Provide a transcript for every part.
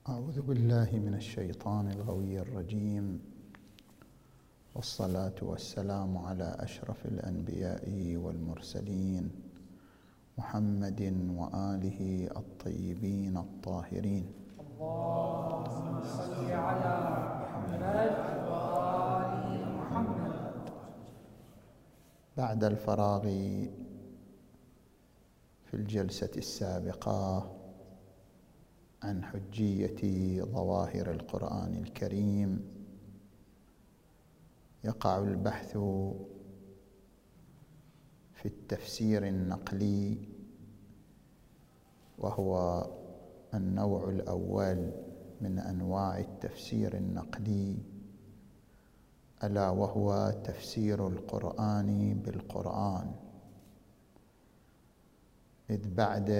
أعوذ بالله من الشيطان الغوي الرجيم، والصلاة والسلام على أشرف الأنبياء والمرسلين محمد وآله الطيبين الطاهرين. اللهم صل على محمد وآل محمد. بعد الفراغ في الجلسة السابقة عن حجية ظواهر القرآن الكريم، يقع البحث في التفسير النقلي، وهو النوع الأول من أنواع التفسير النقلي، ألا وهو تفسير القرآن بالقرآن. إذ بعد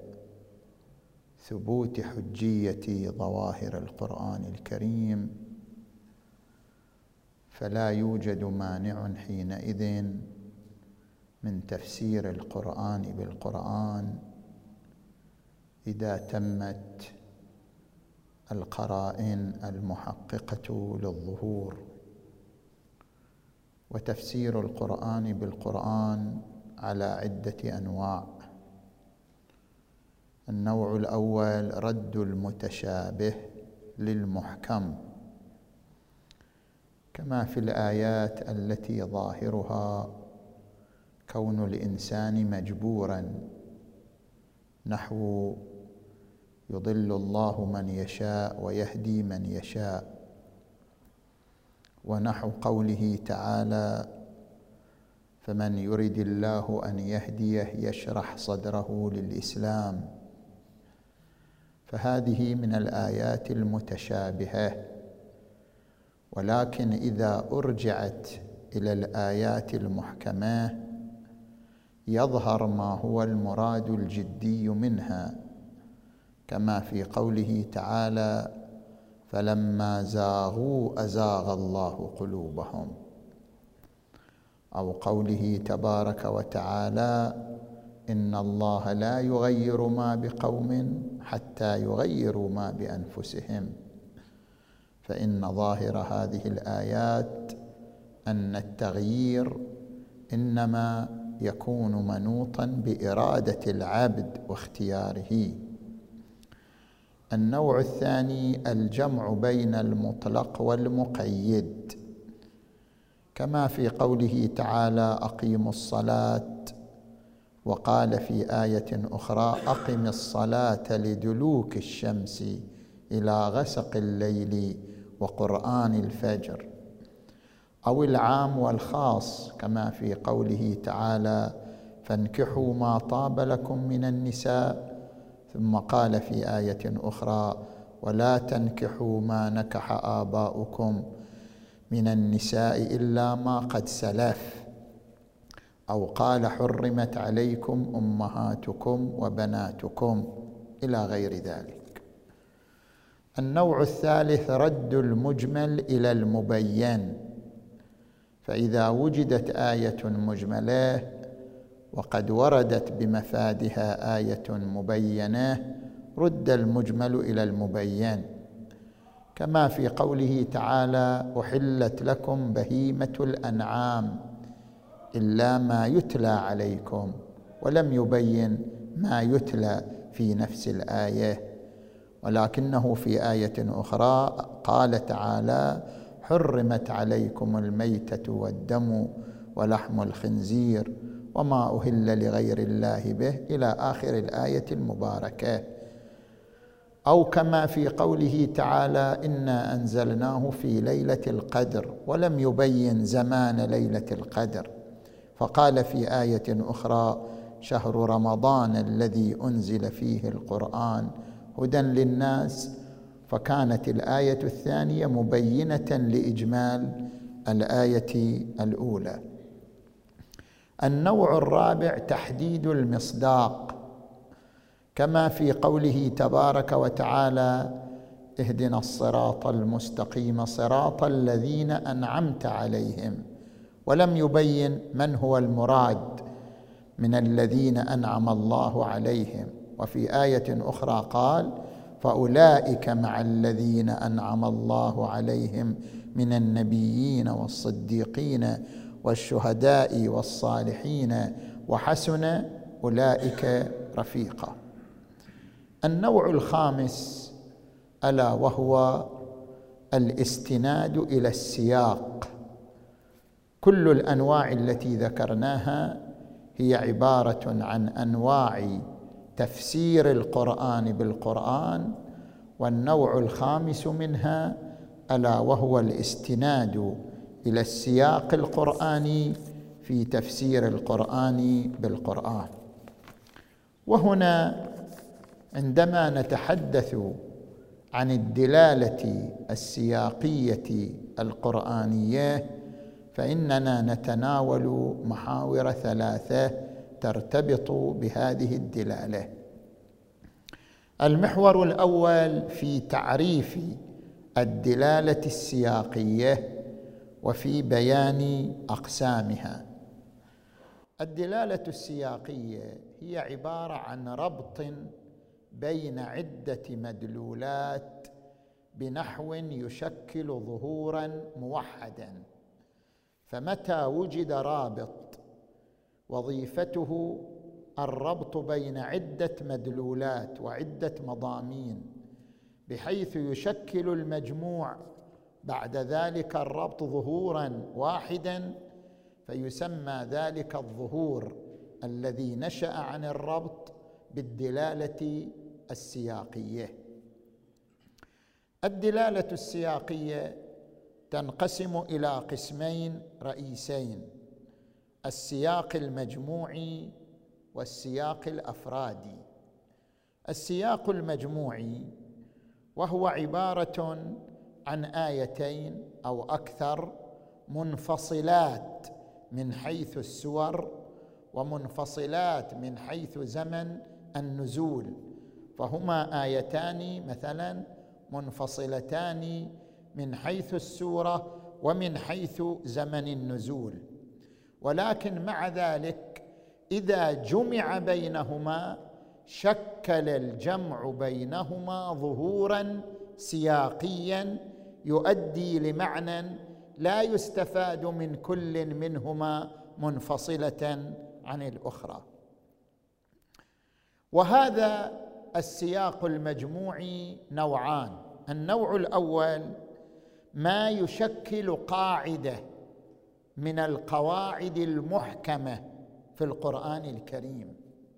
ثبوت حجية ظواهر القرآن الكريم فلا يوجد مانع حينئذ من تفسير القرآن بالقرآن إذا تمت القرائن المحققة للظهور. وتفسير القرآن بالقرآن على عدة أنواع. النوع الأول رد المتشابه للمحكم، كما في الآيات التي ظاهرها كون الإنسان مجبورا، نحو يضل الله من يشاء ويهدي من يشاء، ونحو قوله تعالى فمن يرد الله أن يهديه يشرح صدره للإسلام. فهذه من الآيات المتشابهة، ولكن إذا أرجعت إلى الآيات المحكمة يظهر ما هو المراد الجدي منها، كما في قوله تعالى فلما زاغوا أزاغ الله قلوبهم، أو قوله تبارك وتعالى إن الله لا يغير ما بقوم حتى يغيروا ما بأنفسهم. فإن ظاهر هذه الآيات أن التغيير إنما يكون منوطا بإرادة العبد واختياره. النوع الثاني الجمع بين المطلق والمقيد، كما في قوله تعالى أقيموا الصلاة، وقال في آية أخرى أقم الصلاة لدلوك الشمس إلى غسق الليل وقرآن الفجر. أو العام والخاص، كما في قوله تعالى فانكحوا ما طاب لكم من النساء، ثم قال في آية أخرى ولا تنكحوا ما نكح آباؤكم من النساء إلا ما قد سلف. أو قال حرمت عليكم أمهاتكم وبناتكم إلى غير ذلك. النوع الثالث رد المجمل إلى المبين، فإذا وجدت آية مجملة وقد وردت بمفادها آية مبينة رد المجمل إلى المبين، كما في قوله تعالى أحلت لكم بهيمة الأنعام إلا ما يتلى عليكم، ولم يبين ما يتلى في نفس الآية. ولكنه في آية أخرى قال تعالى حرمت عليكم الميتة والدم ولحم الخنزير وما أهل لغير الله به إلى آخر الآية المباركة. أو كما في قوله تعالى إنا أنزلناه في ليلة القدر، ولم يبين زمان ليلة القدر، فقال في آية أخرى شهر رمضان الذي أنزل فيه القرآن هدى للناس، فكانت الآية الثانية مبينة لإجمال الآية الأولى. النوع الرابع تحديد المصداق، كما في قوله تبارك وتعالى اهدنا الصراط المستقيم صراط الذين أنعمت عليهم، ولم يبين من هو المراد من الذين أنعم الله عليهم. وفي آية أخرى قال فأولئك مع الذين أنعم الله عليهم من النبيين والصديقين والشهداء والصالحين وحسن أولئك رفيقا. النوع الخامس ألا وهو الاستناد إلى السياق. كل الأنواع التي ذكرناها هي عبارة عن أنواع تفسير القرآن بالقرآن، والنوع الخامس منها ألا وهو الاستناد إلى السياق القرآني في تفسير القرآن بالقرآن. وهنا عندما نتحدث عن الدلالة السياقية القرآنية فإننا نتناول محاور ثلاثة ترتبط بهذه الدلالة. المحور الأول في تعريف الدلالة السياقية وفي بيان أقسامها. الدلالة السياقية هي عبارة عن ربط بين عدة مدلولات بنحو يشكل ظهوراً موحداً، فمتى وجد رابط وظيفته الربط بين عدة مدلولات وعدة مضامين بحيث يشكل المجموع بعد ذلك الربط ظهوراً واحداً، فيسمى ذلك الظهور الذي نشأ عن الربط بالدلالة السياقية. الدلالة السياقية تنقسم إلى قسمين رئيسين: السياق المجموعي والسياق الأفرادي. السياق المجموعي وهو عبارة عن آيتين أو أكثر منفصلات من حيث السور ومنفصلات من حيث زمن النزول، فهما آيتان مثلا منفصلتان من حيث السورة ومن حيث زمن النزول، ولكن مع ذلك إذا جمع بينهما شكل الجمع بينهما ظهوراً سياقياً يؤدي لمعنى لا يستفاد من كل منهما منفصلة عن الأخرى. وهذا السياق المجموعي نوعان: النوع الأول ما يشكل قاعدة من القواعد المحكمة في القرآن الكريم،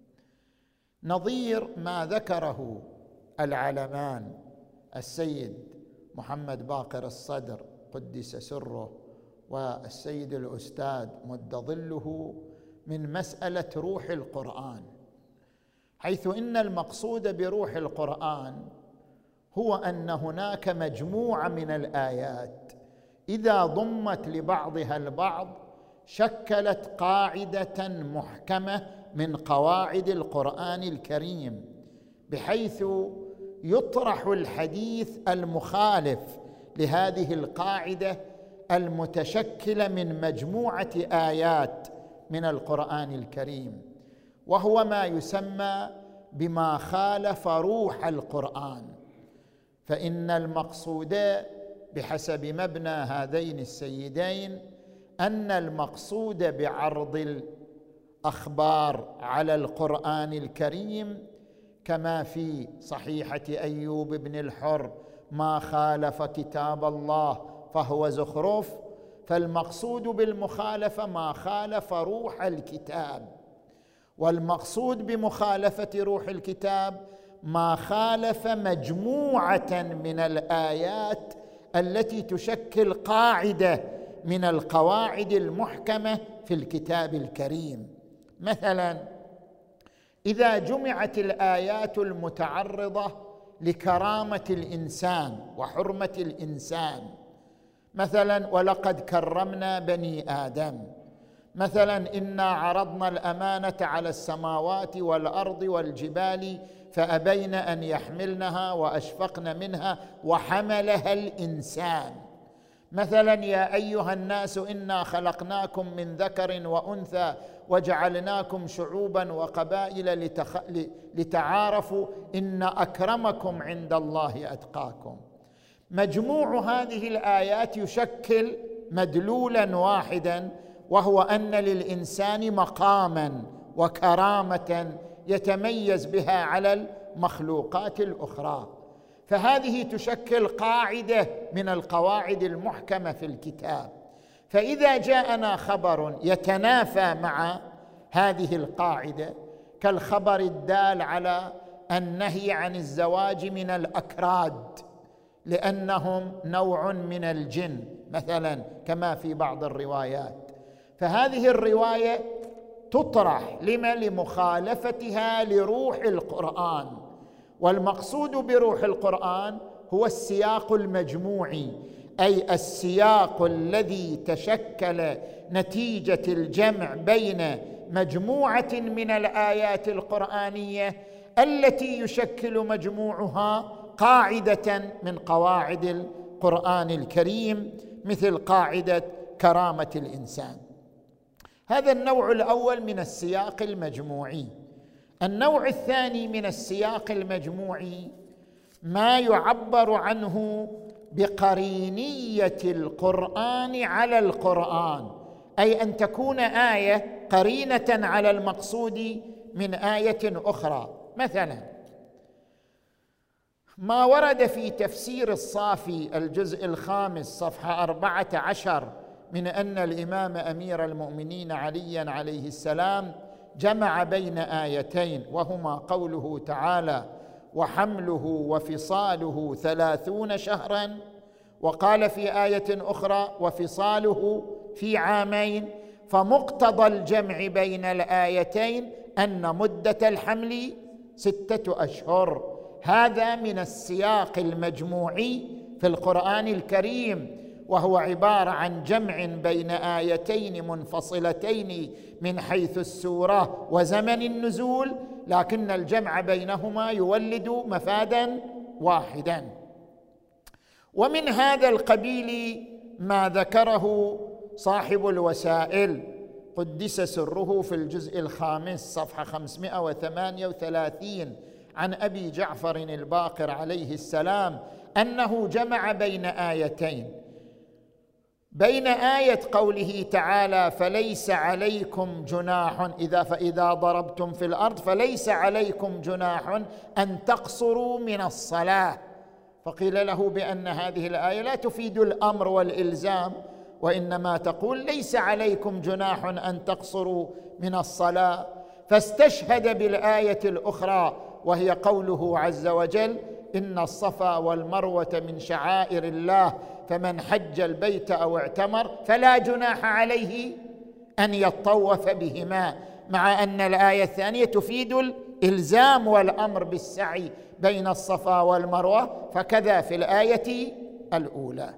نظير ما ذكره العلمان السيد محمد باقر الصدر قدس سره والسيد الأستاذ مد ظله من مسألة روح القرآن، حيث إن المقصود بروح القرآن هو أن هناك مجموعة من الآيات إذا ضمت لبعضها البعض شكلت قاعدة محكمة من قواعد القرآن الكريم، بحيث يطرح الحديث المخالف لهذه القاعدة المتشكلة من مجموعة آيات من القرآن الكريم، وهو ما يسمى بما خالف روح القرآن. فإن المقصود بحسب مبنى هذين السيدين أن المقصود بعرض الأخبار على القرآن الكريم كما في صحيحة أيوب بن الحر: ما خالف كتاب الله فهو زخرف، فالمقصود بالمخالفة ما خالف روح الكتاب، والمقصود بمخالفة روح الكتاب ما خالف مجموعة من الآيات التي تشكل قاعدة من القواعد المحكمة في الكتاب الكريم. مثلا إذا جمعت الآيات المتعرضة لكرامة الإنسان وحرمة الإنسان، مثلا ولقد كرمنا بني آدم، مثلا إنا عرضنا الأمانة على السماوات والأرض والجبال فأبين أن يحملنها وأشفقن منها وحملها الإنسان، مثلا يا أيها الناس إنا خلقناكم من ذكر وأنثى وجعلناكم شعوبا وقبائل لتعارفوا إن أكرمكم عند الله أتقاكم. مجموع هذه الآيات يشكل مدلولا واحدا، وهو أن للإنسان مقاما وكرامة يتميز بها على المخلوقات الأخرى. فهذه تشكل قاعدة من القواعد المحكمة في الكتاب. فإذا جاءنا خبر يتنافى مع هذه القاعدة، كالخبر الدال على النهي عن الزواج من الأكراد لأنهم نوع من الجن مثلا كما في بعض الروايات، فهذه الرواية تطرح لمخالفتها لروح القرآن. والمقصود بروح القرآن هو السياق المجموعي، أي السياق الذي تشكل نتيجة الجمع بين مجموعة من الآيات القرآنية التي يشكل مجموعها قاعدة من قواعد القرآن الكريم، مثل قاعدة كرامة الإنسان. هذا النوع الأول من السياق المجموعي. النوع الثاني من السياق المجموعي ما يعبر عنه بقرينية القرآن على القرآن، أي أن تكون آية قرينة على المقصود من آية أخرى. مثلا ما ورد في تفسير الصافي الجزء 5 صفحة 14 من أن الإمام أمير المؤمنين عليا عليه السلام جمع بين آيتين، وهما قوله تعالى: وحمله وفصاله 30 شهرا، وقال في آية أخرى: وفصاله في عامين. فمقتضى الجمع بين الآيتين أن مدة الحمل 6 أشهر. هذا من السياق المجموعي في القرآن الكريم، وهو عبارة عن جمع بين آيتين منفصلتين من حيث السورة وزمن النزول، لكن الجمع بينهما يولد مفادا واحدا. ومن هذا القبيل ما ذكره صاحب الوسائل قدس سره في الجزء 5 صفحة 538 عن أبي جعفر الباقر عليه السلام أنه جمع بين آيتين، بين آية قوله تعالى: فليس عليكم جناح فإذا ضربتم في الأرض فليس عليكم جناح أن تقصروا من الصلاة. فقيل له بأن هذه الآية لا تفيد الأمر والإلزام، وإنما تقول ليس عليكم جناح أن تقصروا من الصلاة. فاستشهد بالآية الأخرى وهي قوله عز وجل: إن الصفا والمروة من شعائر الله فمن حج البيت أو اعتمر فلا جناح عليه أن يطوف بهما، مع أن الآية الثانية تفيد الإلزام والأمر بالسعي بين الصفا والمروة، فكذا في الآية الأولى.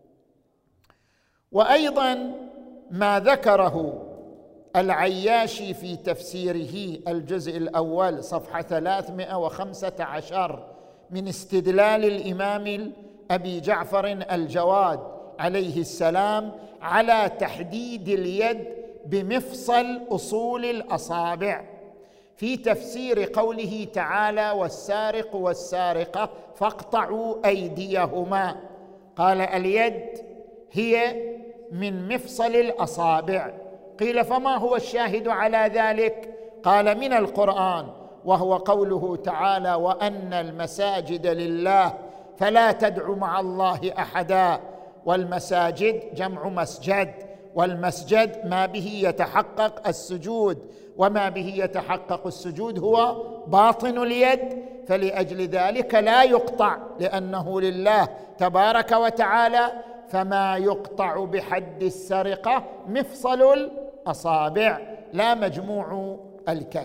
وأيضا ما ذكره العياشي في تفسيره الجزء الأول صفحة 315 من استدلال الإمام أبي جعفر الجواد عليه السلام على تحديد اليد بمفصل أصول الأصابع، في تفسير قوله تعالى: والسارق والسارقة فاقطعوا أيديهما. قال: اليد هي من مفصل الأصابع. قيل: فما هو الشاهد على ذلك؟ قال: من القرآن، وهو قوله تعالى: وأن المساجد لله فلا تدعوا مع الله أحدا. والمساجد جمع مسجد، والمسجد ما به يتحقق السجود، وما به يتحقق السجود هو باطن اليد، فلأجل ذلك لا يقطع لأنه لله تبارك وتعالى. فما يقطع بحد السرقة مفصل الأصابع لا مجموع الكف.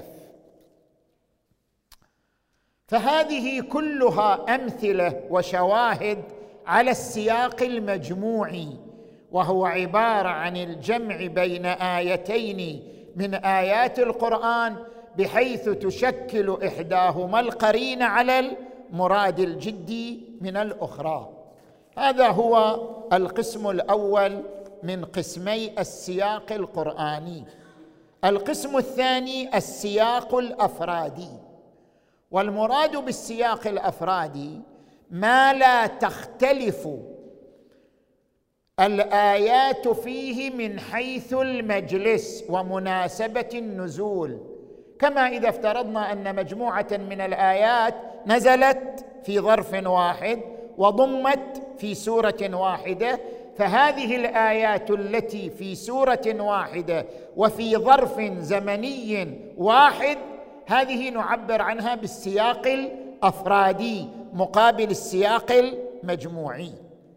فهذه كلها أمثلة وشواهد على السياق المجموعي، وهو عبارة عن الجمع بين آيتين من آيات القرآن بحيث تشكل إحداهما القرين على المراد الجدي من الأخرى. هذا هو القسم الأول من قسمي السياق القرآني. القسم الثاني السياق الأفرادي، والمراد بالسياق الأفرادي ما لا تختلف الآيات فيه من حيث المجلس ومناسبة النزول، كما إذا افترضنا أن مجموعة من الآيات نزلت في ظرف واحد وضمت في سورة واحدة، فهذه الآيات التي في سورة واحدة وفي ظرف زمني واحد هذه نعبر عنها بالسياق الأفرادي مقابل السياق المجموعي.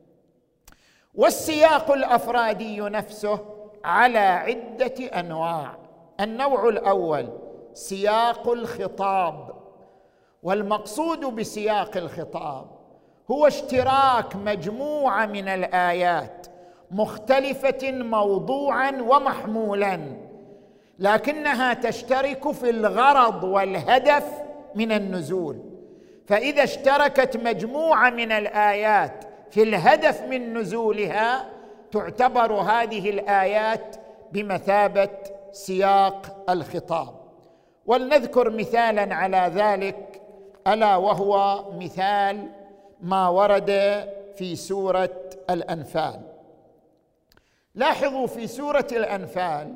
والسياق الأفرادي نفسه على عدة أنواع. النوع الأول سياق الخطاب، والمقصود بسياق الخطاب هو اشتراك مجموعة من الآيات مختلفة موضوعا ومحمولا، لكنها تشترك في الغرض والهدف من النزول. فإذا اشتركت مجموعة من الآيات في الهدف من نزولها تعتبر هذه الآيات بمثابة سياق الخطاب. ولنذكر مثالا على ذلك، ألا وهو مثال ما ورد في سورة الأنفال. لاحظوا في سورة الأنفال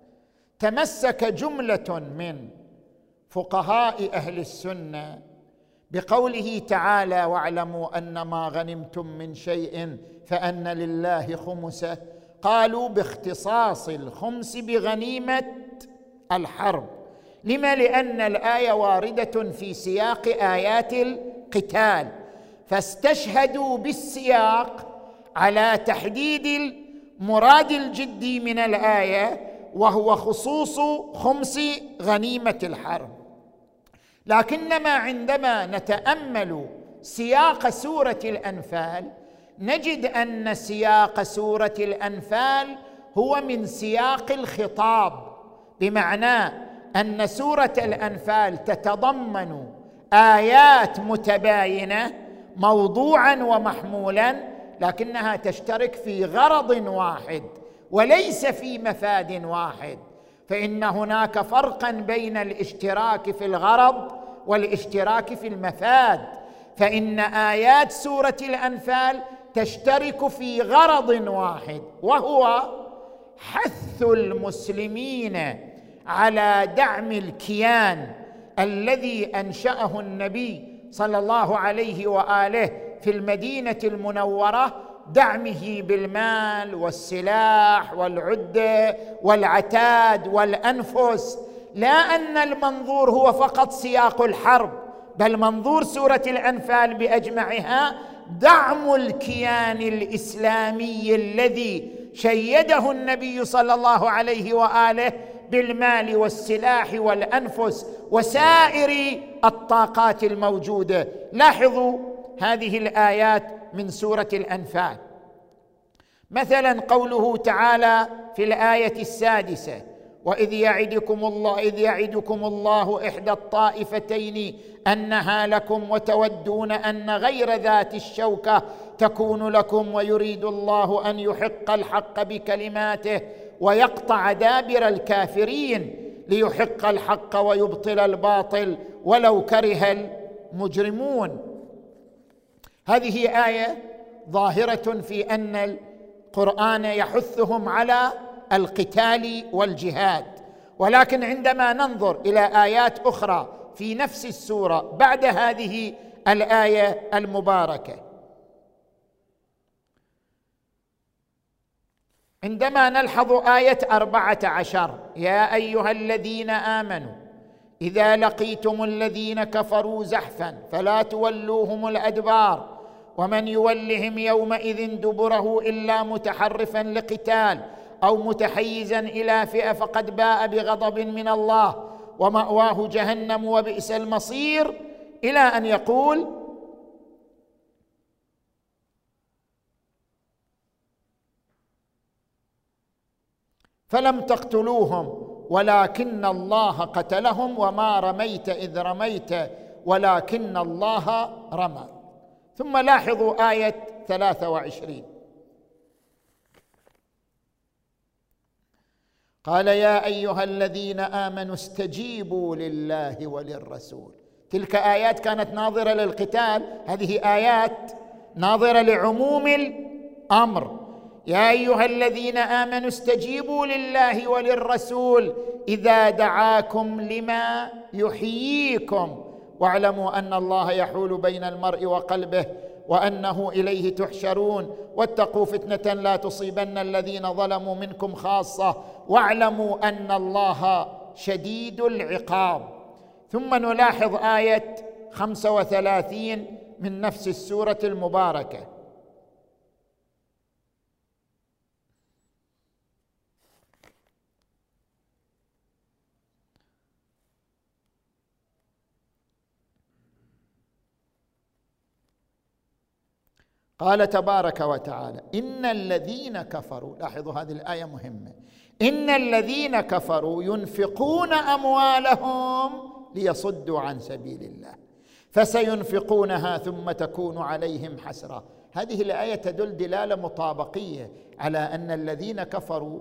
تمسك جملة من فقهاء أهل السنة بقوله تعالى: واعلموا أن ما غنمتم من شيء فأن لله خمسه، قالوا باختصاص الخمس بغنيمة الحرب. لما؟ لأن الآية واردة في سياق آيات القتال، فاستشهدوا بالسياق على تحديد المراد الجدي من الآية، وهو خصوص خمس غنيمة الحرب. لكنما عندما نتأمل سياق سورة الأنفال نجد أن سياق سورة الأنفال هو من سياق الخطاب، بمعنى أن سورة الأنفال تتضمن آيات متباينة موضوعا ومحمولا، لكنها تشترك في غرض واحد وليس في مفاد واحد. فإن هناك فرقا بين الاشتراك في الغرض والاشتراك في المفاد، فإن آيات سورة الأنفال تشترك في غرض واحد، وهو حث المسلمين على دعم الكيان الذي أنشأه النبي صلى الله عليه وآله في المدينة المنورة، دعمه بالمال والسلاح والعدة والعتاد والأنفس. لا أن المنظور هو فقط سياق الحرب، بل منظور سورة الأنفال بأجمعها دعم الكيان الإسلامي الذي شيده النبي صلى الله عليه وآله بالمال والسلاح والأنفس وسائر الطاقات الموجودة. لاحظوا هذه الآيات من سورة الأنفال، مثلا قوله تعالى في الآية السادسة: وإذ يعدكم الله إحدى الطائفتين أنها لكم وتودون أن غير ذات الشوكة تكون لكم ويريد الله أن يحق الحق بكلماته ويقطع دابر الكافرين ليحق الحق ويبطل الباطل ولو كره المجرمون. هذه آية ظاهرة في أن القرآن يحثهم على القتال والجهاد، ولكن عندما ننظر إلى آيات أخرى في نفس السورة بعد هذه الآية المباركة، عندما نلحظ آية 14: يا أيها الذين آمنوا إذا لقيتم الذين كفروا زحفا فلا تولوهم الأدبار ومن يولهم يومئذ دبره إلا متحرفا لقتال أو متحيزا إلى فئة فقد باء بغضب من الله ومأواه جهنم وبئس المصير، إلى أن يقول: فلم تقتلوهم ولكن الله قتلهم وما رميت إذ رميت ولكن الله رمى. ثم لاحظوا آية 23: قال يا أيها الذين آمنوا استجيبوا لله وللرسول. تلك آيات كانت ناظرة للقتال، هذه آيات ناظرة لعموم الأمر. يا أيها الذين آمنوا استجيبوا لله وللرسول إذا دعاكم لما يحييكم واعلموا أن الله يحول بين المرء وقلبه وأنه إليه تحشرون واتقوا فتنة لا تصيبن الذين ظلموا منكم خاصة واعلموا أن الله شديد العقاب. ثم نلاحظ آية 35 من نفس السورة المباركة: قال تبارك وتعالى: إن الذين كفروا، لاحظوا هذه الآية مهمة، إن الذين كفروا ينفقون أموالهم ليصدوا عن سبيل الله فسينفقونها ثم تكون عليهم حسرة. هذه الآية تدل دلالة مطابقية على أن الذين كفروا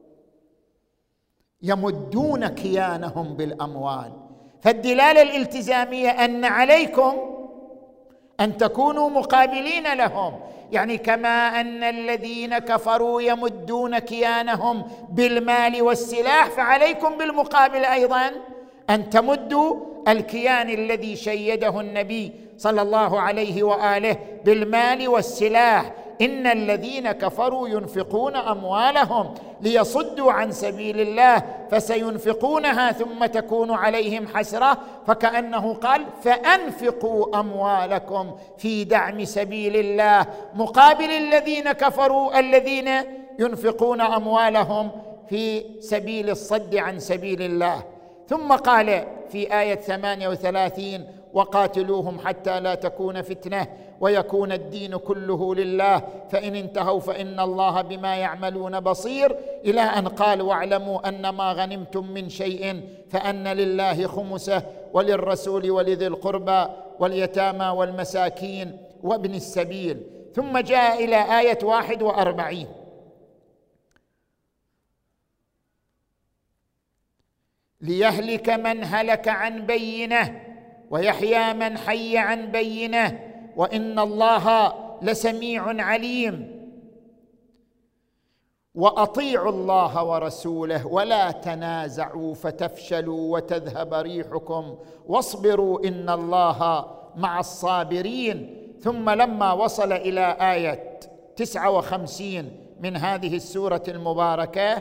يمدون كيانهم بالأموال، فالدلالة الالتزامية أن عليكم أن تكونوا مقابلين لهم، يعني كما أن الذين كفروا يمدون كيانهم بالمال والسلاح فعليكم بالمقابل أيضا أن تمدوا الكيان الذي شيده النبي صلى الله عليه وآله بالمال والسلاح. إن الذين كفروا ينفقون أموالهم ليصدوا عن سبيل الله فسينفقونها ثم تكون عليهم حسرة، فكأنه قال فأنفقوا أموالكم في دعم سبيل الله مقابل الذين كفروا الذين ينفقون أموالهم في سبيل الصد عن سبيل الله. ثم قال في آية 38: وقاتلوهم حتى لا تكون فتنة ويكون الدين كله لله فإن انتهوا فإن الله بما يعملون بصير، إلى أن قال: واعلموا أن ما غنمتم من شيء فأن لله خمسه وللرسول ولذي القربى واليتامى والمساكين وابن السبيل. ثم جاء إلى آية 41: ليهلك من هلك عن بينه ويحيى من حي عن بينه وإن الله لسميع عليم. وأطيعوا الله ورسوله ولا تنازعوا فتفشلوا وتذهب ريحكم واصبروا إن الله مع الصابرين. ثم لما وصل إلى آية 59 من هذه السورة المباركة: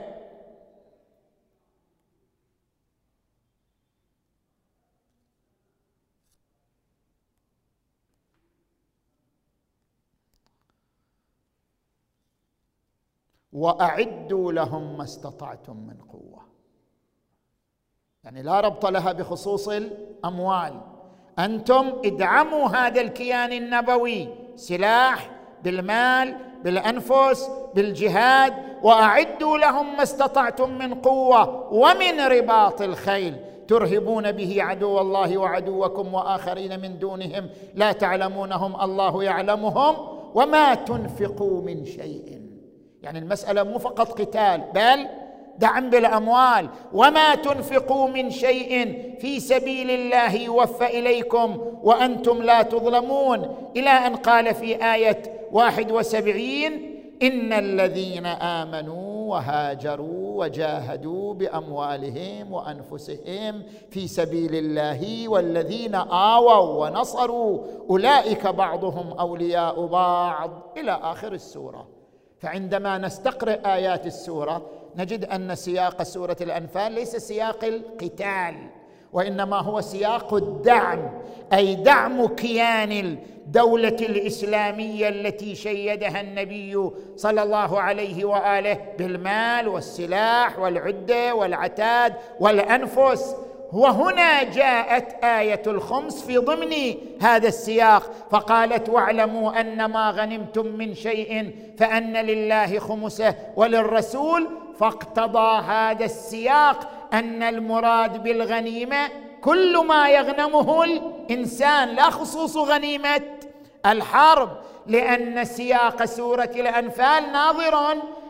وأعدوا لهم ما استطعتم من قوة، يعني لا ربط لها بخصوص الأموال، أنتم ادعموا هذا الكيان النبوي، سلاح، بالمال، بالأنفس، بالجهاد، وأعدوا لهم ما استطعتم من قوة ومن رباط الخيل ترهبون به عدو الله وعدوكم وآخرين من دونهم لا تعلمونهم الله يعلمهم وما تنفقوا من شيء. يعني المسألة مو فقط قتال بل دعم بالأموال. وما تنفقوا من شيء في سبيل الله يوفى إليكم وأنتم لا تظلمون، إلى أن قال في آية 71: إن الذين آمنوا وهاجروا وجاهدوا بأموالهم وأنفسهم في سبيل الله والذين آووا ونصروا أولئك بعضهم أولياء بعض، إلى آخر السورة. فعندما نستقرأ آيات السورة نجد أن سياق سورة الأنفال ليس سياق القتال، وإنما هو سياق الدعم، أي دعم كيان الدولة الإسلامية التي شيدها النبي صلى الله عليه وآله بالمال والسلاح والعدة والعتاد والأنفس. وهنا جاءت آية الخمس في ضمن هذا السياق، فقالت: واعلموا أن ما غنمتم من شيء فأن لله خمسه وللرسول. فاقتضى هذا السياق أن المراد بالغنيمة كل ما يغنمه الإنسان، لا خصوص غنيمة الحرب، لأن سياق سورة الأنفال ناظر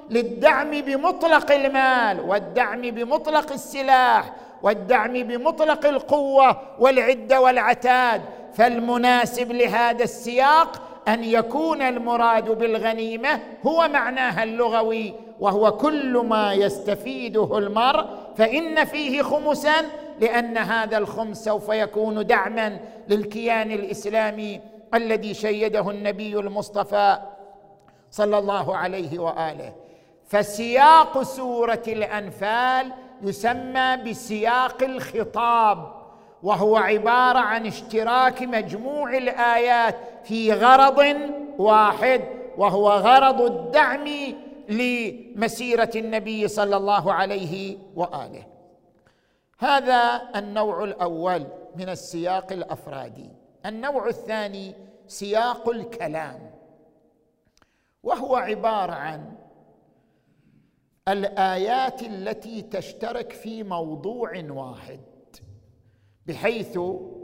للدعم بمطلق المال والدعم بمطلق السلاح والدعم بمطلق القوة والعدة والعتاد، فالمناسب لهذا السياق أن يكون المراد بالغنيمة هو معناها اللغوي، وهو كل ما يستفيده المرء فإن فيه خمسا، لأن هذا الخمس سوف يكون دعما للكيان الإسلامي الذي شيده النبي المصطفى صلى الله عليه وآله. فسياق سورة الأنفال يسمى بسياق الخطاب، وهو عبارة عن اشتراك مجموع الآيات في غرض واحد، وهو غرض الدعم لمسيرة النبي صلى الله عليه وآله. هذا النوع الأول من السياق الأفرادي. النوع الثاني سياق الكلام، وهو عبارة عن الآيات التي تشترك في موضوع واحد، بحيث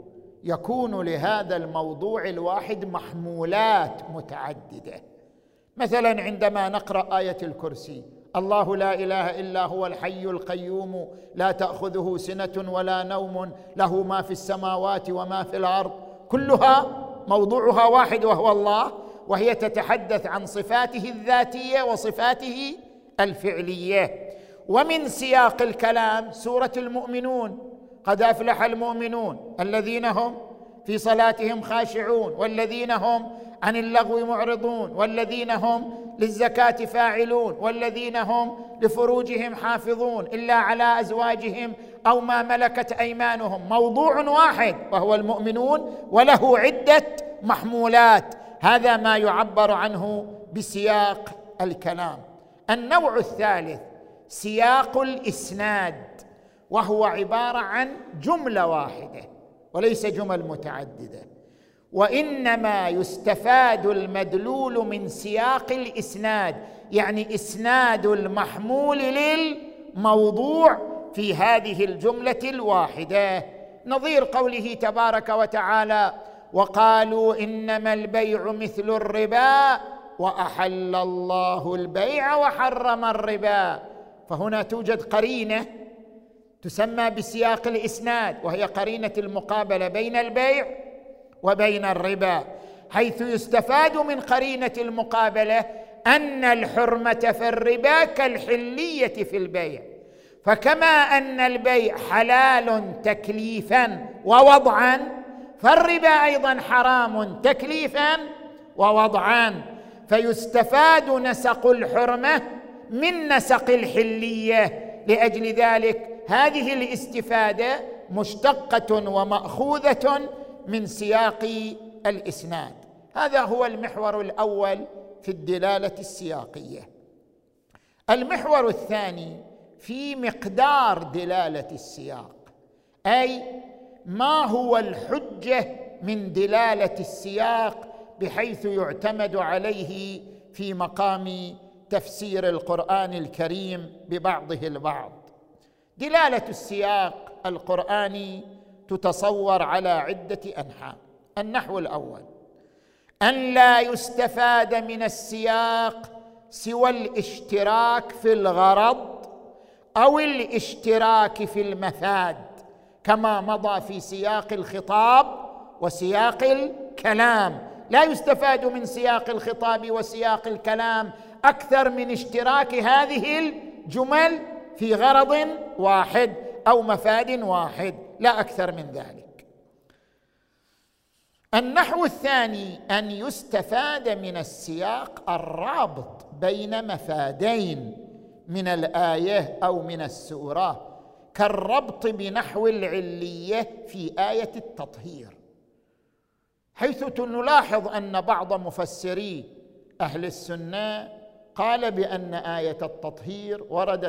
يكون لهذا الموضوع الواحد محمولات متعددة. مثلا عندما نقرأ آية الكرسي: الله لا إله إلا هو الحي القيوم لا تأخذه سنة ولا نوم له ما في السماوات وما في الأرض، كلها موضوعها واحد وهو الله، وهي تتحدث عن صفاته الذاتية وصفاته الفعلية. ومن سياق الكلام سورة المؤمنون: قد أفلح المؤمنون الذين هم في صلاتهم خاشعون والذين هم عن اللغو معرضون والذين هم للزكاة فاعلون والذين هم لفروجهم حافظون إلا على أزواجهم أو ما ملكت أيمانهم. موضوع واحد وهو المؤمنون، وله عدة محمولات. هذا ما يعبر عنه بسياق الكلام. النوع الثالث سياق الإسناد، وهو عبارة عن جملة واحدة وليس جمل متعددة، وإنما يستفاد المدلول من سياق الإسناد، يعني إسناد المحمول للموضوع في هذه الجملة الواحدة، نظير قوله تبارك وتعالى: وقالوا إنما البيع مثل الربا وأحل الله البيع وحرم الربا. فهنا توجد قرينة تسمى بسياق الإسناد، وهي قرينة المقابلة بين البيع وبين الربا، حيث يستفاد من قرينة المقابلة أن الحرمة في الربا كالحلية في البيع، فكما أن البيع حلال تكليفا ووضعا، فالربا أيضا حرام تكليفا ووضعا، فيستفاد نسق الحرمة من نسق الحلية. لأجل ذلك هذه الاستفادة مشتقة ومأخوذة من سياق الإسناد. هذا هو المحور الأول في الدلالة السياقية. المحور الثاني في مقدار دلالة السياق، أي ما هو الحجة من دلالة السياق بحيث يعتمد عليه في مقام تفسير القرآن الكريم ببعضه البعض. دلالة السياق القرآني تتصور على عدة أنحاء. النحو الأول: أن لا يستفاد من السياق سوى الاشتراك في الغرض أو الاشتراك في المفاد، كما مضى في سياق الخطاب وسياق الكلام. لا يستفاد من سياق الخطاب وسياق الكلام أكثر من اشتراك هذه الجمل في غرض واحد أو مفاد واحد، لا أكثر من ذلك. النحو الثاني: أن يستفاد من السياق الرابط بين مفادين من الآية أو من السورة، كالربط بنحو العلية في آية التطهير، حيث نلاحظ أن بعض مفسري أهل السنة قال بأن آية التطهير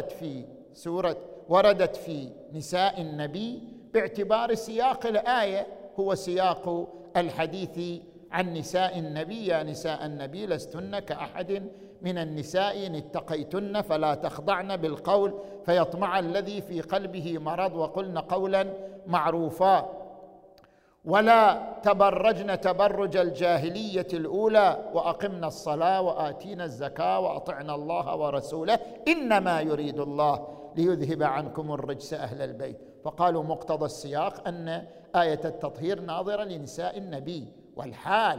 وردت في نساء النبي باعتبار سياق الآية هو سياق الحديث عن نساء النبي: يا نساء النبي لستن كأحد من النساء إن اتقيتن فلا تخضعن بالقول فيطمع الذي في قلبه مرض وقلن قولا معروفا. ولا تبرجن تبرج الجاهلية الأولى وأقمنا الصلاة وآتينا الزكاة وأطعنا الله ورسوله إنما يريد الله ليذهب عنكم الرجس أهل البيت. فقالوا مقتضى السياق أن آية التطهير ناظرة لنساء النبي، والحال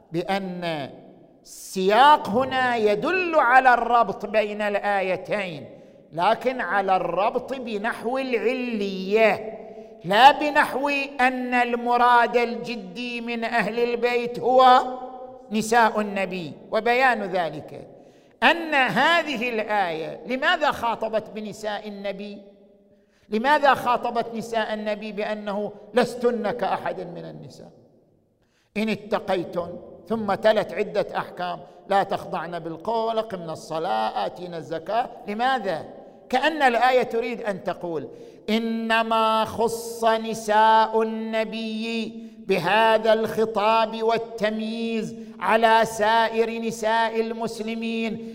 بأن السياق هنا يدل على الربط بين الآيتين، لكن على الربط بنحو العلية، لا بنحو أن المراد الجدي من أهل البيت هو نساء النبي. وبيان ذلك أن هذه الآية لماذا خاطبت بنساء النبي؟ لماذا خاطبت نساء النبي بأنه لستن كأحد من النساء إن اتقيتن؟ ثم تلت عدة أحكام: لا تخضعن بالقول، أقمنا الصلاة، آتينا الزكاة. لماذا؟ كأن الآية تريد أن تقول إنما خص نساء النبي بهذا الخطاب والتمييز على سائر نساء المسلمين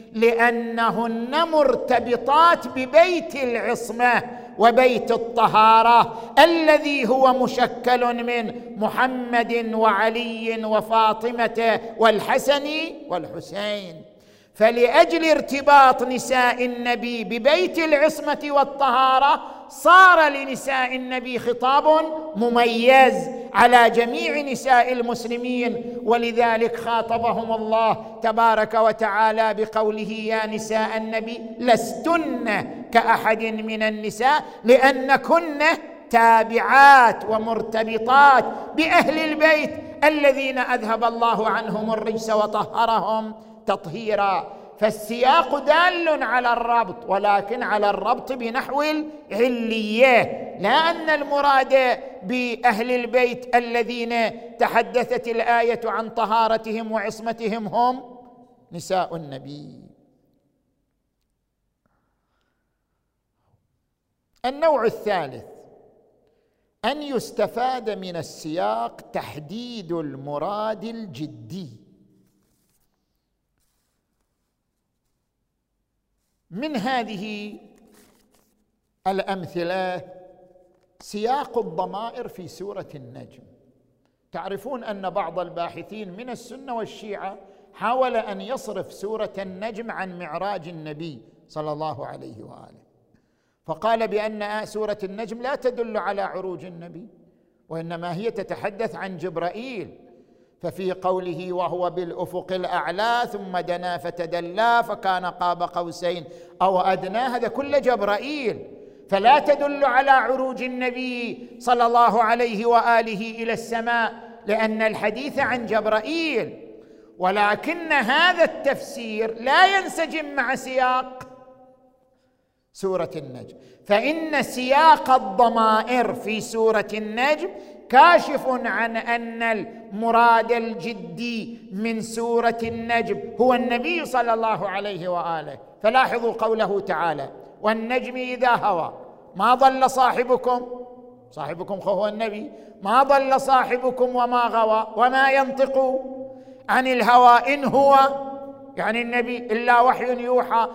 لأنهن مرتبطات ببيت العصمة وبيت الطهارة الذي هو مشكل من محمد وعلي وفاطمة والحسن والحسين. فلأجل ارتباط نساء النبي ببيت العصمة والطهارة صار لنساء النبي خطاب مميز على جميع نساء المسلمين، ولذلك خاطبهم الله تبارك وتعالى بقوله: يا نساء النبي لستن كأحد من النساء، لأنكن تابعات ومرتبطات بأهل البيت الذين أذهب الله عنهم الرجس وطهرهم تطهيرا. فالسياق دال على الربط، ولكن على الربط بنحو العلية، لا أن المراد بأهل البيت الذين تحدثت الآية عن طهارتهم وعصمتهم هم نساء النبي. النوع الثالث أن يستفاد من السياق تحديد المراد الجدي. من هذه الأمثلة سياق الضمائر في سورة النجم. تعرفون أن بعض الباحثين من السنة والشيعة حاول أن يصرف سورة النجم عن معراج النبي صلى الله عليه وآله، فقال بأن سورة النجم لا تدل على عروج النبي، وإنما هي تتحدث عن جبرائيل. ففي قوله: وهو بالأفق الأعلى ثم دنا فتدلى فكان قاب قوسين أو أدنى، هذا كله جبرائيل، فلا تدل على عروج النبي صلى الله عليه وآله إلى السماء، لأن الحديث عن جبرائيل. ولكن هذا التفسير لا ينسجم مع سياق سورة النجم، فإن سياق الضمائر في سورة النجم كاشف عن أن المراد الجدي من سورة النجم هو النبي صلى الله عليه وآله. فلاحظوا قوله تعالى: والنجم إذا هوى ما ضل صاحبكم هو النبي، ما ضل صاحبكم وما غوى وما ينطق عن الهوى إن هو يعني النبي إلا وحي يوحى.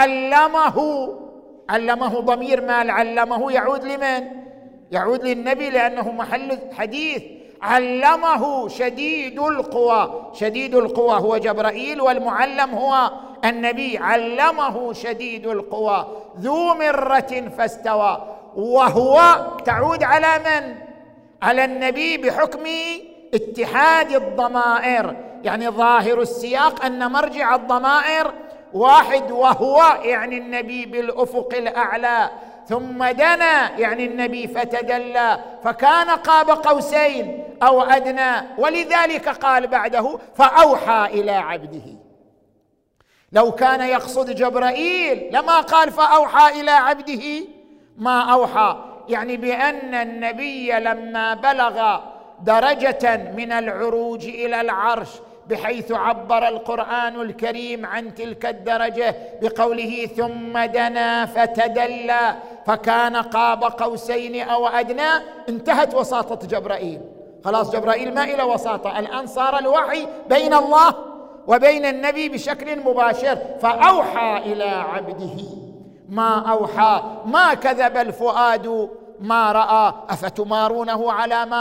علمه ضمير مال علمه يعود لمن؟ يعود للنبي لأنه محل حديث. علمه شديد القوى، شديد القوى هو جبرائيل والمعلم هو النبي. علمه شديد القوى ذو مرة فاستوى، وهو تعود على من؟ على النبي بحكم اتحاد الضمائر، يعني ظاهر السياق أن مرجع الضمائر واحد، وهو يعني النبي بالأفق الأعلى، ثم دنا يعني النبي فتدلى فكان قاب قوسين أو أدنى، ولذلك قال بعده: فأوحى إلى عبده. لو كان يقصد جبرائيل لما قال فأوحى إلى عبده ما أوحى، يعني بأن النبي لما بلغ درجة من العروج إلى العرش بحيث عبر القرآن الكريم عن تلك الدرجة بقوله: ثم دنا فتدلى فكان قاب قوسين أو أدنى، انتهت وساطة جبرائيل، خلاص جبرائيل ما إلى وساطة، الآن صار الوحي بين الله وبين النبي بشكل مباشر. فأوحى إلى عبده ما أوحى، ما كذب الفؤاد ما رأى، أفتمارونه على ما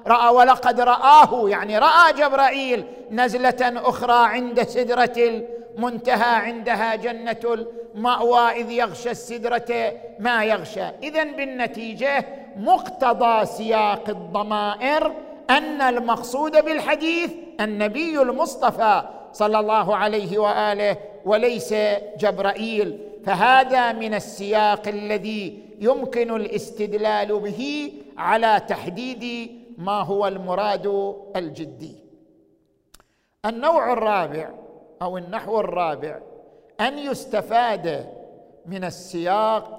رأى ولقد رآه، يعني رأى جبرائيل نزلة أخرى عند سدرة المنتهى، عندها جنة المأوى، إذ يغشى السدرة ما يغشى. إذن بالنتيجة مقتضى سياق الضمائر أن المقصود بالحديث النبي المصطفى صلى الله عليه وآله وليس جبرائيل، فهذا من السياق الذي يمكن الاستدلال به على تحديد ما هو المراد الجدي. النوع الرابع أو النحو الرابع أن يستفاد من السياق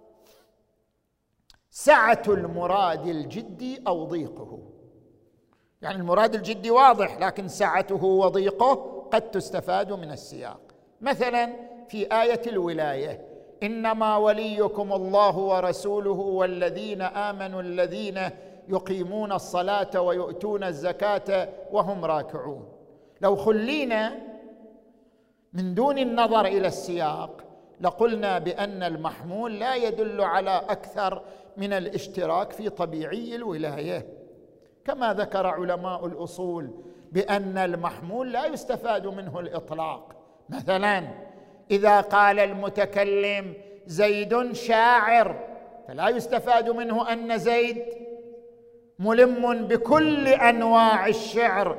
سعة المراد الجدي أو ضيقه. يعني المراد الجدي واضح، لكن سعته وضيقه قد تستفاد من السياق. مثلا في آية الولاية: إنما وليكم الله ورسوله والذين آمنوا الذين يقيمون الصلاة ويؤتون الزكاة وهم راكعون. لو خلينا من دون النظر إلى السياق لقلنا بأن المحمول لا يدل على أكثر من الاشتراك في طبيعي الولاية، كما ذكر علماء الأصول بأن المحمول لا يستفاد منه الإطلاق. مثلا إذا قال المتكلم زيد شاعر، فلا يستفاد منه أن زيد ملم بكل أنواع الشعر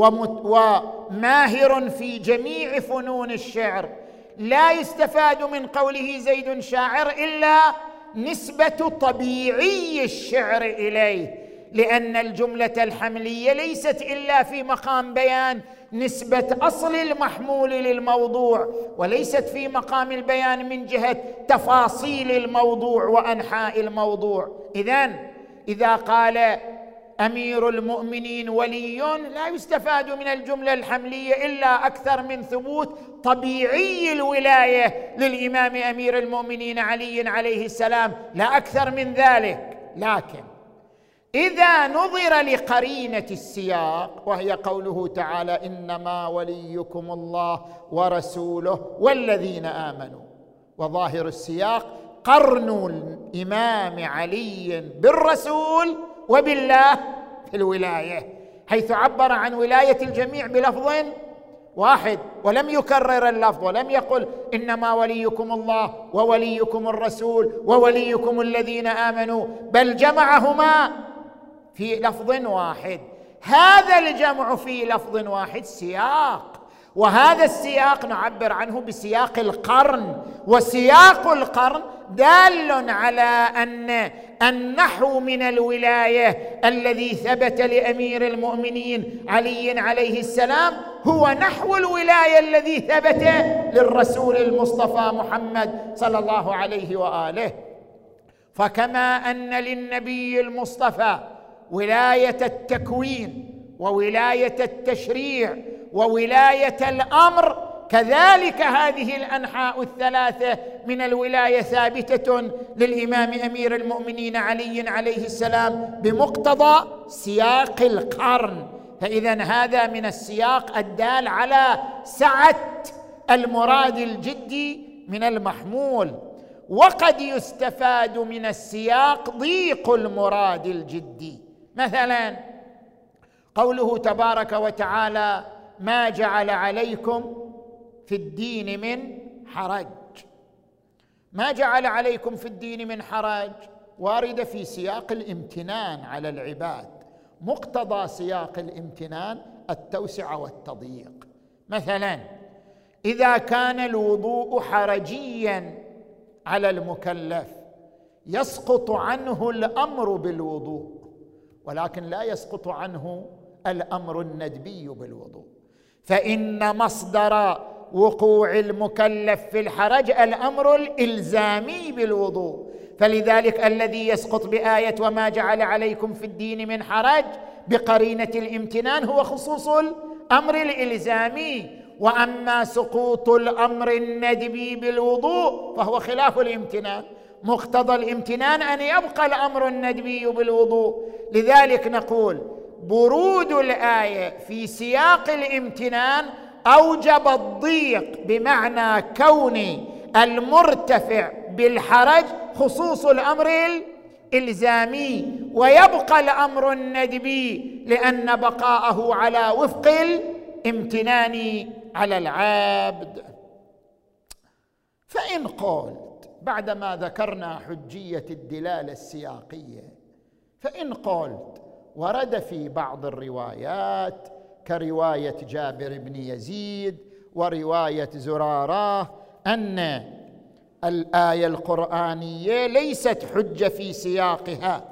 وماهر في جميع فنون الشعر. لا يستفاد من قوله زيد شاعر إلا نسبة طبيعي الشعر إليه، لأن الجملة الحملية ليست إلا في مقام بيان نسبة أصل المحمول للموضوع، وليست في مقام البيان من جهة تفاصيل الموضوع وأنحاء الموضوع. إذن إذا قال أمير المؤمنين ولي لا يستفاد من الجملة الحملية إلا أكثر من ثبوت طبيعي الولاية للإمام أمير المؤمنين علي عليه السلام، لا أكثر من ذلك. لكن إذا نظر لقرينة السياق وهي قوله تعالى: إنما وليكم الله ورسوله والذين آمنوا، وظاهر السياق قرن الإمام علي بالرسول وبالله في الولاية، حيث عبر عن ولاية الجميع بلفظ واحد ولم يكرر اللفظ، ولم يقل إنما وليكم الله ووليكم الرسول ووليكم الذين آمنوا، بل جمعهما في لفظ واحد. هذا الجمع في لفظ واحد سياق، وهذا السياق نعبر عنه بسياق القرن، وسياق القرن دال على أن النحو من الولاية الذي ثبت لأمير المؤمنين علي عليه السلام هو نحو الولاية الذي ثبت للرسول المصطفى محمد صلى الله عليه وآله. فكما أن للنبي المصطفى ولاية التكوين وولاية التشريع وولاية الأمر، كذلك هذه الأنحاء الثلاثة من الولاية ثابتة للإمام أمير المؤمنين علي عليه السلام بمقتضى سياق القرن. فإذن هذا من السياق الدال على سعة المراد الجدي من المحمول. وقد يستفاد من السياق ضيق المراد الجدي. مثلا قوله تبارك وتعالى: ما جعل عليكم في الدين من حرج. ما جعل عليكم في الدين من حرج واردة في سياق الامتنان على العباد، مقتضى سياق الامتنان التوسعة والتضييق. مثلا إذا كان الوضوء حرجيا على المكلف يسقط عنه الأمر بالوضوء، ولكن لا يسقط عنه الأمر الندبي بالوضوء، فإن مصدر وقوع المكلف في الحرج الأمر الإلزامي بالوضوء. فلذلك الذي يسقط بآية وما جعل عليكم في الدين من حرج بقرينة الامتنان هو خصوص الأمر الإلزامي، وأما سقوط الأمر الندبي بالوضوء فهو خلاف الامتنان. مقتضى الامتنان أن يبقى الأمر الندبي بالوضوء. لذلك نقول برود الآية في سياق الامتنان أوجب الضيق، بمعنى كون المرتفع بالحرج خصوص الأمر إلزامي ويبقى الأمر الندبي لأن بقاءه على وفق الامتنان على العبد. فإن قلت بعدما ذكرنا حجية الدلالة السياقية، فإن قلت ورد في بعض الروايات كرواية جابر بن يزيد ورواية زرارة أن الآية القرآنية ليست حجة في سياقها،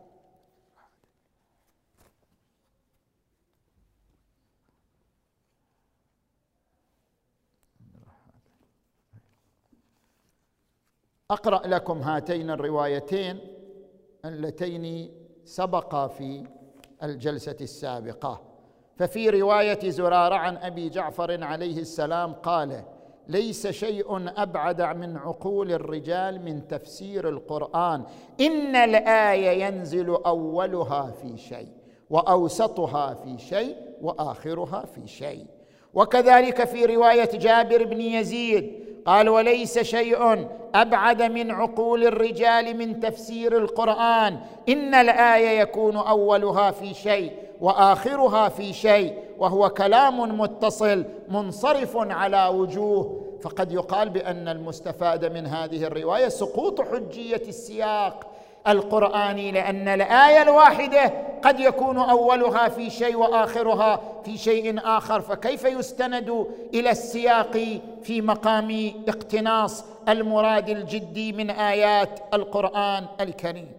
أقرأ لكم هاتين الروايتين اللتين سبقا في الجلسة السابقة. ففي رواية زرارة عن أبي جعفر عليه السلام قال: ليس شيء أبعد من عقول الرجال من تفسير القرآن، إن الآية ينزل أولها في شيء وأوسطها في شيء وآخرها في شيء. وكذلك في رواية جابر بن يزيد قال: وليس شيء أبعد من عقول الرجال من تفسير القرآن، إن الآية يكون أولها في شيء وآخرها في شيء، وهو كلام متصل منصرف على وجوه. فقد يقال بأن المستفاد من هذه الرواية سقوط حجية السياق القرآني، لأن الآية الواحدة قد يكون أولها في شيء وآخرها في شيء آخر، فكيف يستند إلى السياق في مقام اقتناص المراد الجدي من آيات القرآن الكريم؟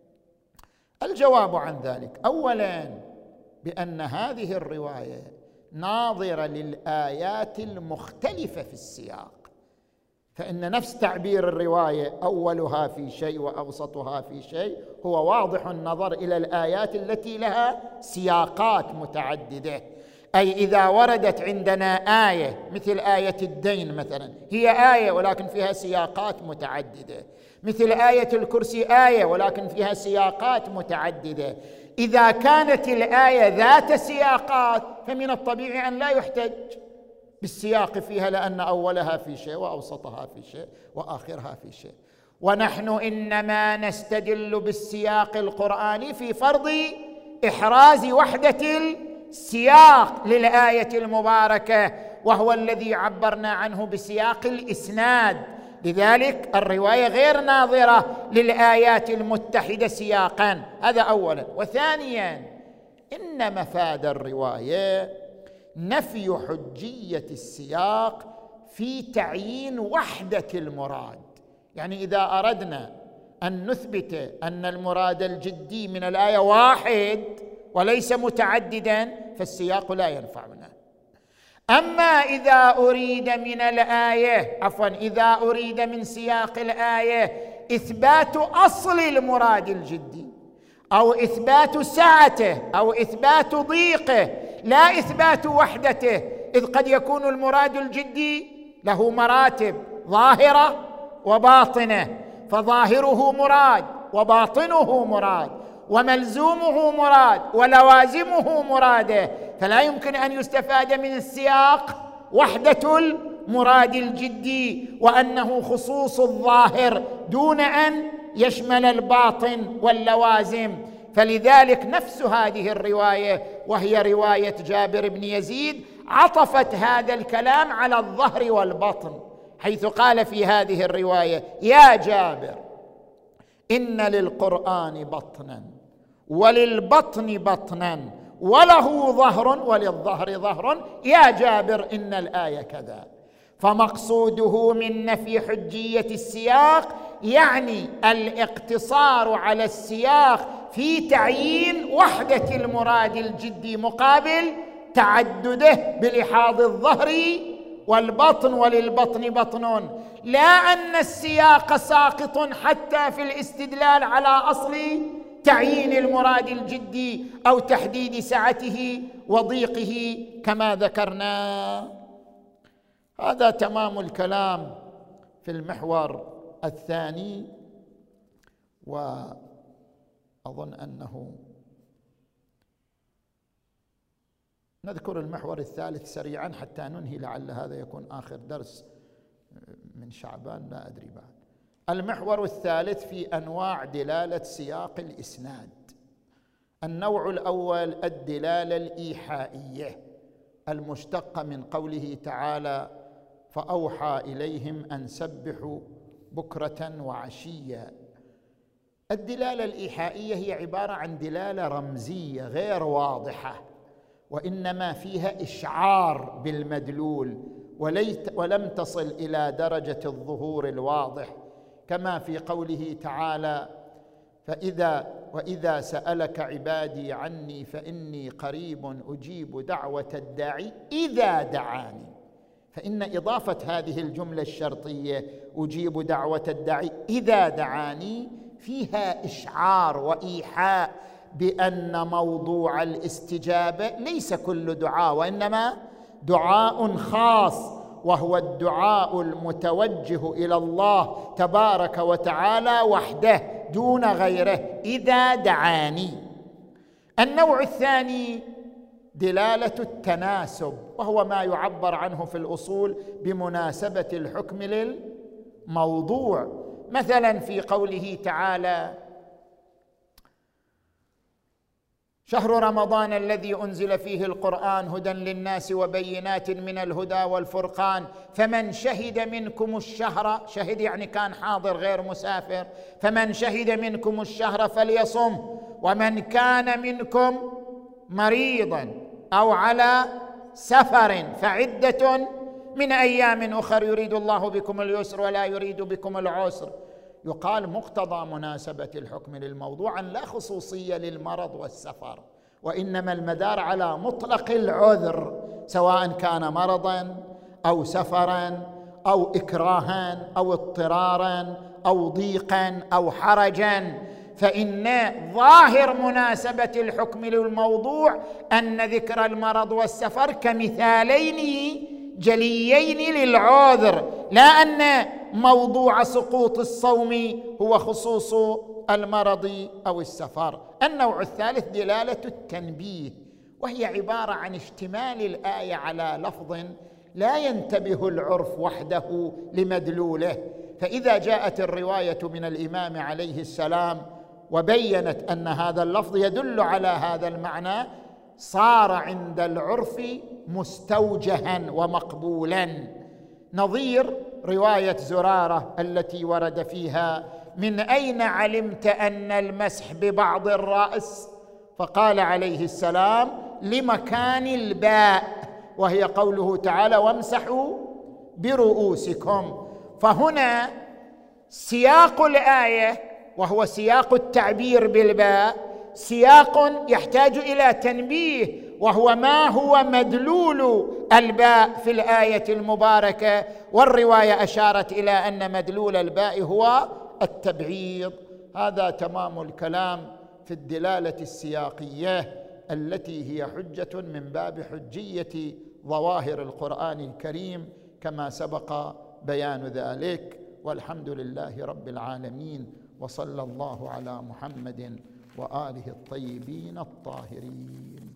الجواب عن ذلك أولاً بأن هذه الرواية ناظرة للآيات المختلفة في السياق، فإن نفس تعبير الرواية أولها في شيء وأوسطها في شيء هو واضح النظر إلى الآيات التي لها سياقات متعددة. أي إذا وردت عندنا آية مثل آية الدين مثلا، هي آية ولكن فيها سياقات متعددة، مثل آية الكرسي آية ولكن فيها سياقات متعددة. إذا كانت الآية ذات سياقات فمن الطبيعي أن لا يحتج بالسياق فيها، لأن أولها في شيء وأوسطها في شيء وآخرها في شيء. ونحن إنما نستدل بالسياق القرآني في فرض إحراز وحدة السياق للآية المباركة، وهو الذي عبرنا عنه بسياق الإسناد. لذلك الرواية غير ناظرة للآيات المتحدة سياقا، هذا أولا. وثانيا إن مفاد الرواية نفي حجية السياق في تعيين وحدة المراد. يعني إذا أردنا أن نثبت أن المراد الجدي من الآية واحد وليس متعددا فالسياق لا ينفعنا. أما إذا أريد من الآية إذا أريد من سياق الآية إثبات أصل المراد الجدي أو إثبات سعته أو إثبات ضيقه لا إثبات وحدته، إذ قد يكون المراد الجدي له مراتب ظاهرة وباطنة، فظاهره مراد وباطنه مراد وملزومه مراد ولوازمه مراده، فلا يمكن أن يستفاد من السياق وحدة المراد الجدي وأنه خصوص الظاهر دون أن يشمل الباطن واللوازم. فلذلك نفس هذه الرواية وهي رواية جابر بن يزيد عطفت هذا الكلام على الظهر والبطن، حيث قال في هذه الرواية: يا جابر إن للقرآن بطنا وللبطن بطنا وله ظهر وللظهر ظهر، يا جابر إن الآية كذا. فمقصوده من نفي حجية السياق يعني الاقتصار على السياق في تعيين وحدة المراد الجدي مقابل تعدده بلحاظ الظهر والبطن وللبطن بطن، لا أن السياق ساقط حتى في الاستدلال على أصل تعيين المراد الجدي أو تحديد سعته وضيقه كما ذكرنا. هذا تمام الكلام في المحور الثاني، وأظن أنه نذكر المحور الثالث سريعا حتى ننهي، لعل هذا يكون آخر درس من شعبان، لا أدري بعد. المحور الثالث في أنواع دلالة سياق الإسناد. النوع الأول الدلالة الإيحائية المشتقة من قوله تعالى: فأوحى إليهم أن سبحوا بكرة وعشيا. الدلالة الإيحائية هي عبارة عن دلالة رمزية غير واضحة، وإنما فيها إشعار بالمدلول ولم تصل إلى درجة الظهور الواضح، كما في قوله تعالى: وإذا سألك عبادي عني فإني قريب أجيب دعوة الداعي إذا دعاني. فإن إضافة هذه الجملة الشرطية أجيب دعوة الداعي إذا دعاني فيها إشعار وإيحاء بأن موضوع الاستجابة ليس كل دعاء، وإنما دعاء خاص، وهو الدعاء المتوجه إلى الله تبارك وتعالى وحده دون غيره إذا دعاني. النوع الثاني دلالة التناسب، وهو ما يعبر عنه في الأصول بمناسبة الحكم للموضوع. مثلا في قوله تعالى: شهر رمضان الذي أنزل فيه القرآن هدى للناس وبينات من الهدى والفرقان فمن شهد منكم الشهر، شهد يعني كان حاضر غير مسافر، فمن شهد منكم الشهر فليصم، ومن كان منكم مريضا أو على سفر فعدة من أيام أخر يريد الله بكم اليسر ولا يريد بكم العسر. يقال مقتضى مناسبة الحكم للموضوع أن لا خصوصية للمرض والسفر، وإنما المدار على مطلق العذر، سواء كان مرضا أو سفرا أو إكراها أو اضطرارا أو ضيقا أو حرجا. فإن ظاهر مناسبة الحكم للموضوع أن ذكر المرض والسفر كمثالين جليين للعذر، لا أن موضوع سقوط الصوم هو خصوص المرض أو السفر. النوع الثالث دلالة التنبيه، وهي عبارة عن اشتمال الآية على لفظ لا ينتبه العرف وحده لمدلوله. فإذا جاءت الرواية من الإمام عليه السلام وبينت أن هذا اللفظ يدل على هذا المعنى، صار عند العرف مستوجها ومقبولا. نظير رواية زرارة التي ورد فيها: من أين علمت أن المسح ببعض الرأس؟ فقال عليه السلام: لمكان الباء، وهي قوله تعالى: وامسحوا برؤوسكم. فهنا سياق الآية وهو سياق التعبير بالباء سياق يحتاج إلى تنبيه، وهو ما هو مدلول الباء في الآية المباركة، والرواية أشارت إلى أن مدلول الباء هو التبعيض. هذا تمام الكلام في الدلالة السياقية التي هي حجة من باب حجية ظواهر القرآن الكريم كما سبق بيان ذلك. والحمد لله رب العالمين، وصلى الله على محمد وآله الطيبين الطاهرين.